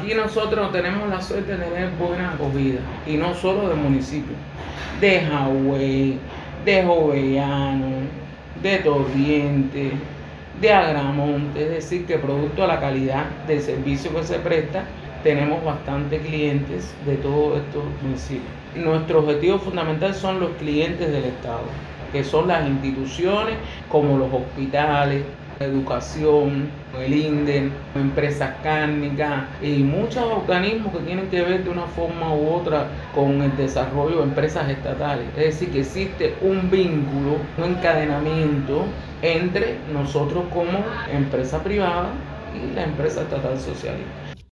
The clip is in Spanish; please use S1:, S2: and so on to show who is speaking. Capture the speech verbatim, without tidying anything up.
S1: aquí nosotros tenemos la suerte de tener buena acogida, y no solo del municipio, de Jagüey, de Jovellano, de Torriente, de Agramonte, es decir, que producto a la calidad del servicio que se presta, tenemos bastantes clientes de todos estos municipios. Nuestro objetivo fundamental son los clientes del Estado, que son las instituciones como los hospitales, la educación, el INDER, empresas cárnicas y muchos organismos que tienen que ver de una forma u otra con el desarrollo de empresas estatales. Es decir, que existe un vínculo, un encadenamiento entre nosotros como empresa privada y la empresa estatal socialista.